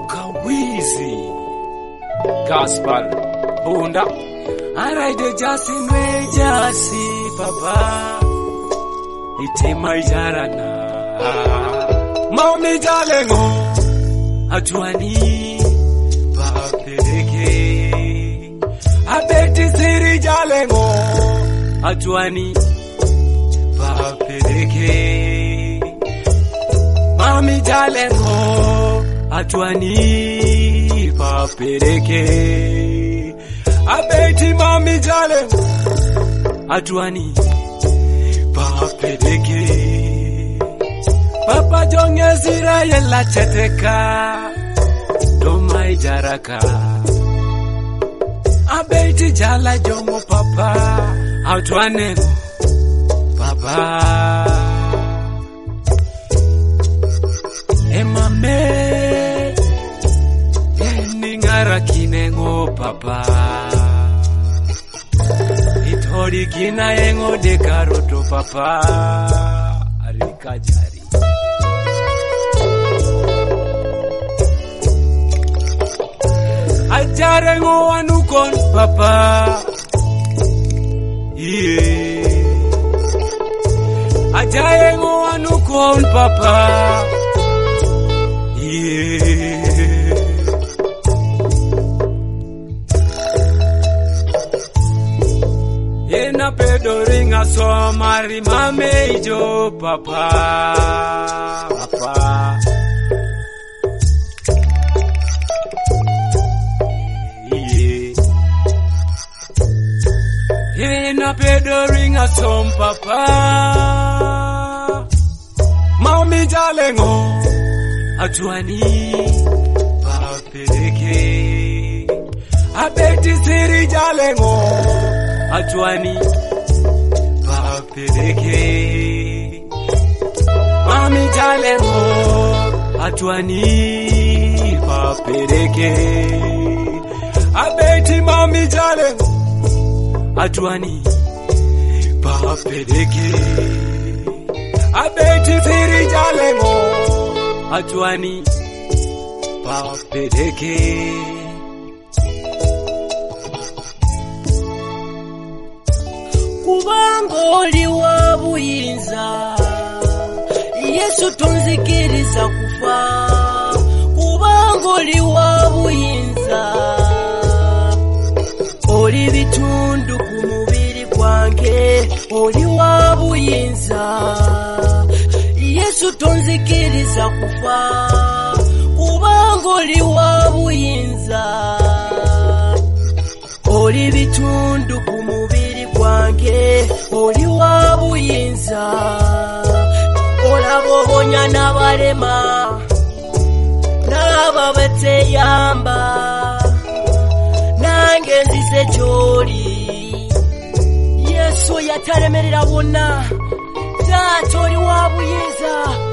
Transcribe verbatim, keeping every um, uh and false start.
Kawizi Gaspar Bunda Araide jasi nwe jasi papa Itima ijarana Mami jalengo Ajuani Papeleke Abeti siri jalengo Ajuani Papeleke Mami jalengo Ajuani Papeleke Abeti mami jalengo Ajuani Papeleke Papa jonge zira yela cheteka Domai jaraka Abeti jala jongo papa Ajuani Papa Emame Eningara kinengo papa Itori kina engo de karoto papa Arika jari Ajarengo anukon papa Yeah Ajarengo anukon papa Yeah Yena pedo ringa so mari mame ijo papa Papa Yena pedo ringa so papa Mami jalengo Ajuani Papeleke Abeti siri jalengo Ajuani Papeleke Mami jalengo Ajuani Papeleke Abeti mami jalengo Ajuani Papeleke Abeti siri jalengo Ajuani Papeleke Kubangoli wabuyinza Yesu tonzikiriza kufa Kubangoli wabuyinza Oli bitundu kumubiri kwange Oli wabuyinza Yesu tonzikiriza kufa Kubangoli wabuyinza Oli bitundu kumubiri kwange Oli wabuyinza Olabobonya n'abalema N'ababete yamba Nange nzize gy'oli Yesu yatalemerera wonna Taata oli wabuyinza